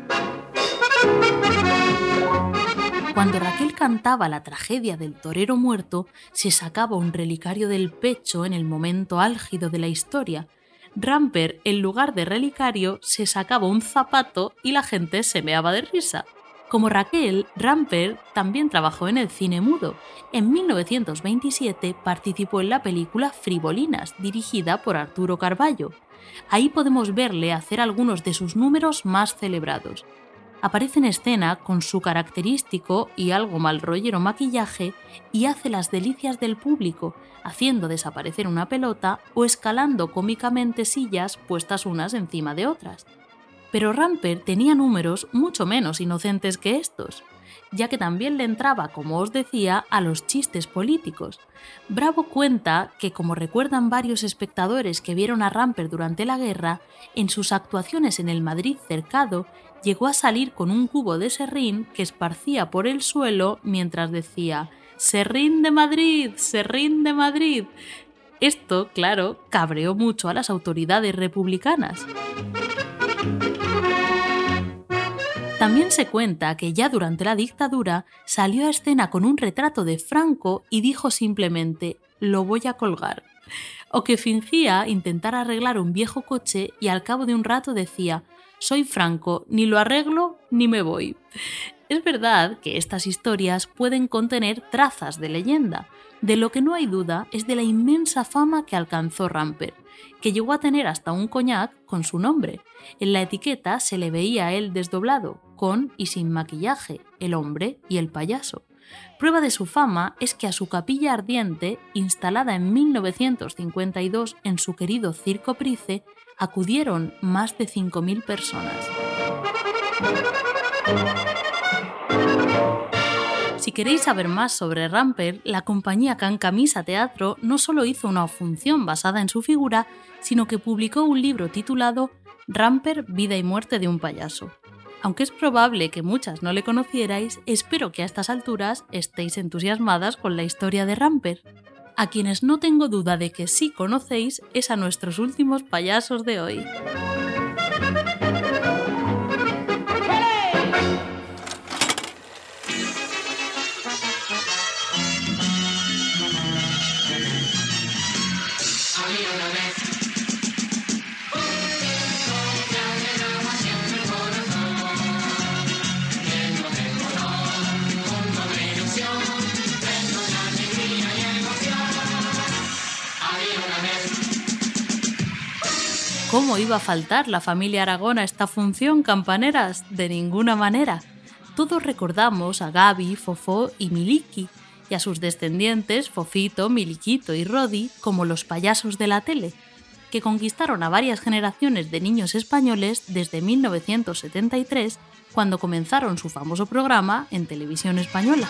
Cuando Raquel cantaba la tragedia del torero muerto, se sacaba un relicario del pecho en el momento álgido de la historia. Ramper, en lugar de relicario, se sacaba un zapato y la gente se meaba de risa. Como Raquel, Ramper también trabajó en el cine mudo. En mil novecientos veintisiete participó en la película Frivolinas, dirigida por Arturo Carballo. Ahí podemos verle hacer algunos de sus números más celebrados. Aparece en escena con su característico y algo malrollero maquillaje y hace las delicias del público, haciendo desaparecer una pelota o escalando cómicamente sillas puestas unas encima de otras. Pero Ramper tenía números mucho menos inocentes que estos, ya que también le entraba, como os decía, a los chistes políticos. Bravo cuenta que, como recuerdan varios espectadores que vieron a Ramper durante la guerra, en sus actuaciones en el Madrid cercado, llegó a salir con un cubo de serrín que esparcía por el suelo mientras decía «Serrín de Madrid, serrín de Madrid». Esto, claro, cabreó mucho a las autoridades republicanas. También se cuenta que ya durante la dictadura salió a escena con un retrato de Franco y dijo simplemente «lo voy a colgar». O que fingía intentar arreglar un viejo coche y al cabo de un rato decía «soy Franco, ni lo arreglo ni me voy». Es verdad que estas historias pueden contener trazas de leyenda. De lo que no hay duda es de la inmensa fama que alcanzó Ramper, que llegó a tener hasta un coñac con su nombre. En la etiqueta se le veía a él desdoblado, con y sin maquillaje, el hombre y el payaso. Prueba de su fama es que a su capilla ardiente, instalada en mil novecientos cincuenta y dos en su querido Circo Price, acudieron más de cinco mil personas. Si queréis saber más sobre Ramper, la compañía Can Camisa Teatro no solo hizo una función basada en su figura, sino que publicó un libro titulado Ramper, vida y muerte de un payaso. Aunque es probable que muchas no le conocierais, espero que a estas alturas estéis entusiasmadas con la historia de Ramper. A quienes no tengo duda de que sí conocéis es a nuestros últimos payasos de hoy. ¿Cómo iba a faltar la familia Aragón a esta función, campaneras? De ninguna manera. Todos recordamos a Gaby, Fofó y Miliki, y a sus descendientes, Fofito, Miliquito y Rodi, como los payasos de la tele, que conquistaron a varias generaciones de niños españoles desde mil novecientos setenta y tres, cuando comenzaron su famoso programa en Televisión Española.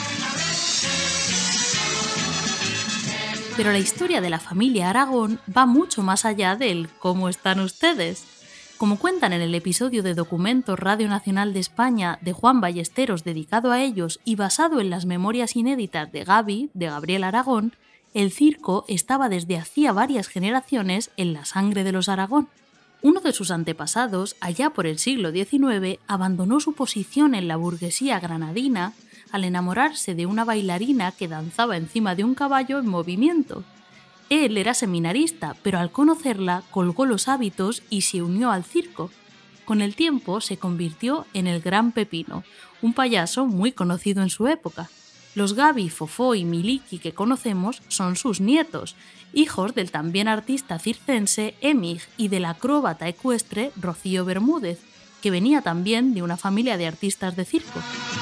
Pero la historia de la familia Aragón va mucho más allá del ¿cómo están ustedes? Como cuentan en el episodio de Documentos Radio Nacional de España de Juan Ballesteros dedicado a ellos y basado en las memorias inéditas de Gaby, de Gabriel Aragón, el circo estaba desde hacía varias generaciones en la sangre de los Aragón. Uno de sus antepasados, allá por el siglo diecinueve, abandonó su posición en la burguesía granadina al enamorarse de una bailarina que danzaba encima de un caballo en movimiento. Él era seminarista, pero al conocerla colgó los hábitos y se unió al circo. Con el tiempo se convirtió en el Gran Pepino, un payaso muy conocido en su época. Los Gaby, Fofó y Miliki que conocemos son sus nietos, hijos del también artista circense Emig y del acróbata ecuestre Rocío Bermúdez, que venía también de una familia de artistas de circo.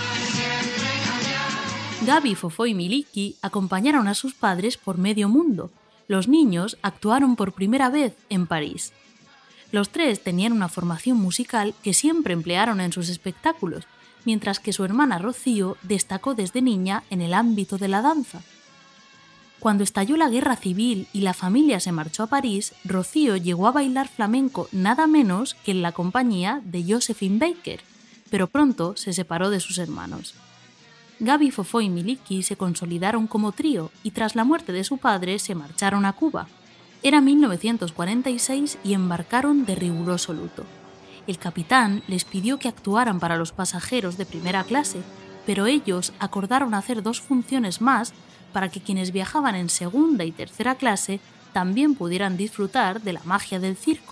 Gaby, Fofó y Miliki acompañaron a sus padres por medio mundo. Los niños actuaron por primera vez en París. Los tres tenían una formación musical que siempre emplearon en sus espectáculos, mientras que su hermana Rocío destacó desde niña en el ámbito de la danza. Cuando estalló la guerra civil y la familia se marchó a París, Rocío llegó a bailar flamenco nada menos que en la compañía de Josephine Baker, pero pronto se separó de sus hermanos. Gaby, Fofó y Miliki se consolidaron como trío y tras la muerte de su padre se marcharon a Cuba. Era mil novecientos cuarenta y seis y embarcaron de riguroso luto. El capitán les pidió que actuaran para los pasajeros de primera clase, pero ellos acordaron hacer dos funciones más para que quienes viajaban en segunda y tercera clase también pudieran disfrutar de la magia del circo.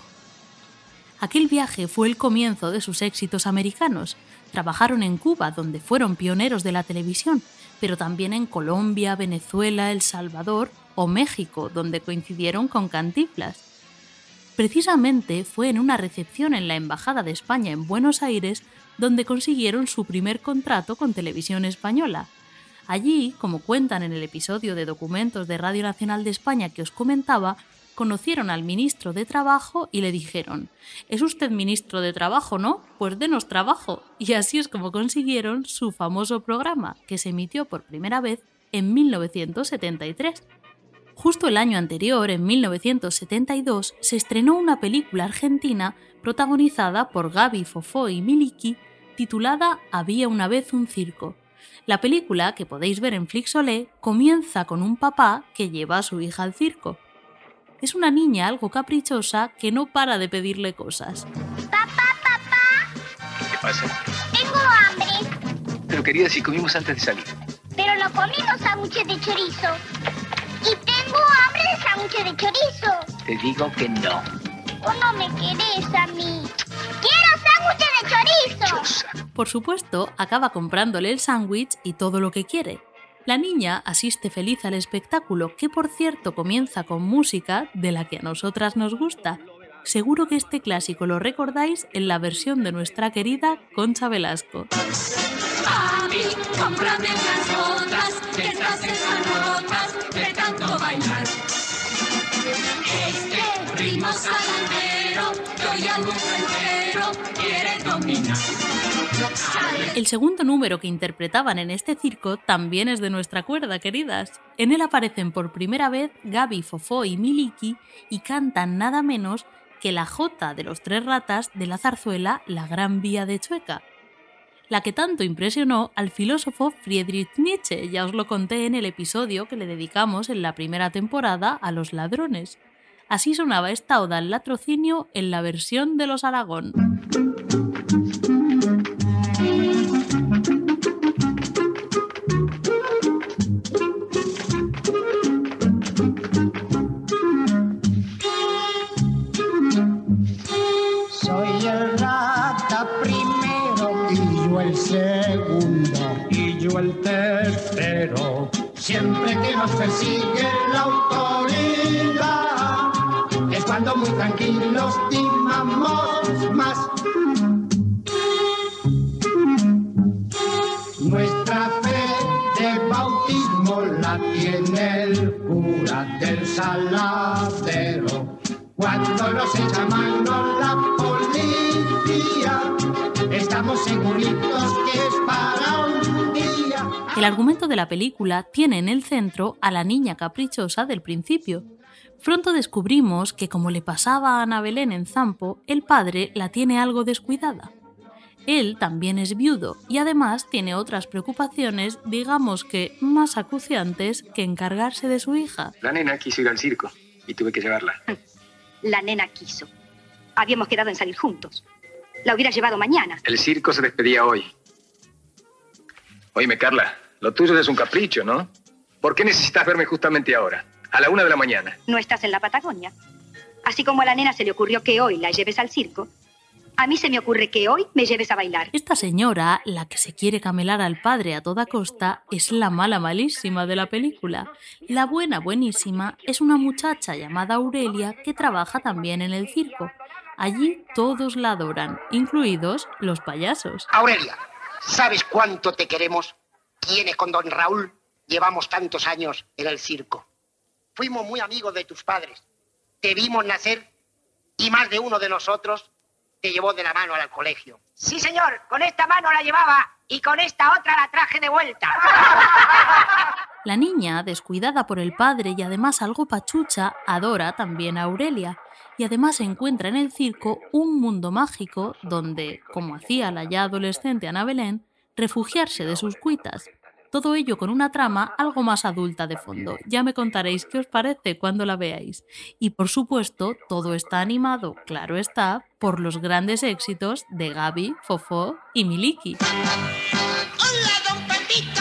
Aquel viaje fue el comienzo de sus éxitos americanos. Trabajaron en Cuba, donde fueron pioneros de la televisión, pero también en Colombia, Venezuela, El Salvador o México, donde coincidieron con Cantinflas. Precisamente fue en una recepción en la Embajada de España en Buenos Aires donde consiguieron su primer contrato con Televisión Española. Allí, como cuentan en el episodio de Documentos de Radio Nacional de España que os comentaba, conocieron al ministro de Trabajo y le dijeron: «¿Es usted ministro de Trabajo, no? Pues denos trabajo». Y así es como consiguieron su famoso programa, que se emitió por primera vez en mil novecientos setenta y tres. Justo el año anterior, en mil novecientos setenta y dos, se estrenó una película argentina protagonizada por Gaby, Fofó y Miliki, titulada Había una vez un circo. La película, que podéis ver en Flixolé, comienza con un papá que lleva a su hija al circo. Es una niña algo caprichosa que no para de pedirle cosas. Papá, papá. ¿Qué te pasa? Tengo hambre. Pero querida, si comimos antes de salir. Pero no comimos sándwiches de chorizo. Y tengo hambre de sándwiches de chorizo. Te digo que no. ¿O no me querés a mí? ¡Quiero sándwiches de chorizo! Chosa. Por supuesto, acaba comprándole el sándwich y todo lo que quiere. La niña asiste feliz al espectáculo, que por cierto comienza con música de la que a nosotras nos gusta. Seguro que este clásico lo recordáis en la versión de nuestra querida Concha Velasco. Papi, cómprame unas botas, que estás esas de tanto bailar. Este ritmo salandero, que hoy al mundo entero quiere dominar. El segundo número que interpretaban en este circo también es de nuestra cuerda, queridas. En él aparecen por primera vez Gaby, Fofó y Miliki y cantan nada menos que la jota de los tres ratas de la zarzuela La Gran Vía de Chueca, la que tanto impresionó al filósofo Friedrich Nietzsche. Ya os lo conté en el episodio que le dedicamos en la primera temporada a los ladrones. Así sonaba esta oda al latrocinio en la versión de los Aragón. Soy el rata primero y yo el segundo y yo el tercero. Siempre que nos persigue la autoridad es cuando muy tranquilos timamos más. Nuestra fe de bautismo la tiene el cura del Saladero. Cuando nos echa mano la policía, estamos seguritos que es para un día. El argumento de la película tiene en el centro a la niña caprichosa del principio. Pronto descubrimos que, como le pasaba a Ana Belén en Zampo, el padre la tiene algo descuidada. Él también es viudo y además tiene otras preocupaciones, digamos que más acuciantes, que encargarse de su hija. La nena quiso ir al circo y tuve que llevarla. La nena quiso. Habíamos quedado en salir juntos. La hubiera llevado mañana. El circo se despedía hoy. Óyeme, Carla, lo tuyo es un capricho, ¿no? ¿Por qué necesitas verme justamente ahora, a la una de la mañana? No estás en la Patagonia. Así como a la nena se le ocurrió que hoy la lleves al circo, A mí se me ocurre que hoy me lleves a bailar. Esta señora, la que se quiere camelar al padre a toda costa, es la mala malísima de la película. La buena buenísima es una muchacha llamada Aurelia que trabaja también en el circo. Allí todos la adoran, incluidos los payasos. Aurelia, ¿sabes cuánto te queremos? ¿Quiénes con don Raúl llevamos tantos años en el circo? Fuimos muy amigos de tus padres. Te vimos nacer y más de uno de nosotros te llevó de la mano al colegio. Sí, señor, con esta mano la llevaba y con esta otra la traje de vuelta. La niña, descuidada por el padre y además algo pachucha, adora también a Aurelia. Y además encuentra en el circo un mundo mágico donde, como hacía la ya adolescente Ana Belén, refugiarse de sus cuitas. Todo ello con una trama algo más adulta de fondo. Ya me contaréis qué os parece cuando la veáis. Y por supuesto, todo está animado, claro está, por los grandes éxitos de Gaby, Fofó y Miliki. Hola, don Pepito.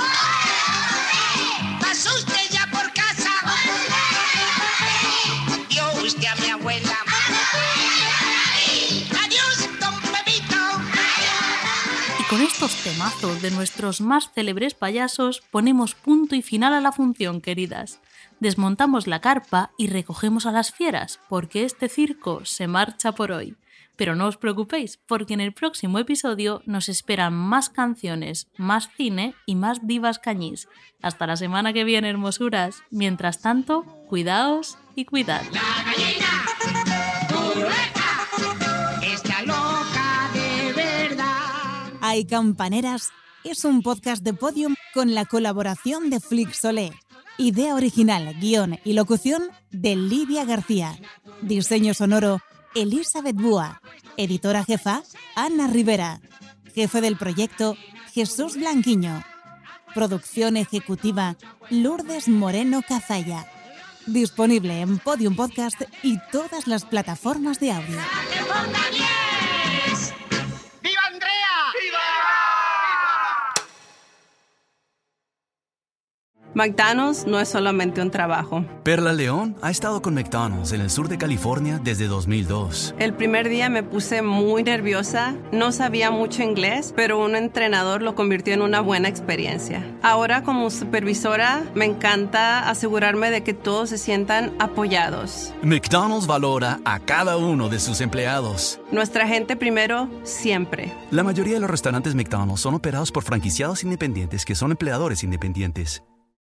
¿Pasó usted ya por casa? ¿Vio usted a mi abuela? Adiós, don Pepito. Y con estos temazos de nuestros más célebres payasos ponemos punto y final a la función, queridas. Desmontamos la carpa y recogemos a las fieras, porque este circo se marcha por hoy. Pero no os preocupéis, porque en el próximo episodio nos esperan más canciones, más cine y más divas cañís. Hasta la semana que viene, hermosuras. Mientras tanto, cuidaos y cuidad. La gallina, Turureta, está loca de verdad. Hay Campaneras es un podcast de Podium con la colaboración de Flixolé. Idea original, guión y locución de Lidia García. Diseño sonoro, Elizabeth Búa. Editora jefa, Ana Rivera. Jefe del proyecto, Jesús Blanquiño. Producción ejecutiva, Lourdes Moreno Cazalla. Disponible en Podium Podcast y todas las plataformas de audio. ¡Viva Andrea! McDonald's no es solamente un trabajo. Perla León ha estado con McDonald's en el sur de California desde dos mil dos. El primer día me puse muy nerviosa, no sabía mucho inglés, pero un entrenador lo convirtió en una buena experiencia. Ahora como supervisora me encanta asegurarme de que todos se sientan apoyados. McDonald's valora a cada uno de sus empleados. Nuestra gente primero, siempre. La mayoría de los restaurantes McDonald's son operados por franquiciados independientes que son empleadores independientes.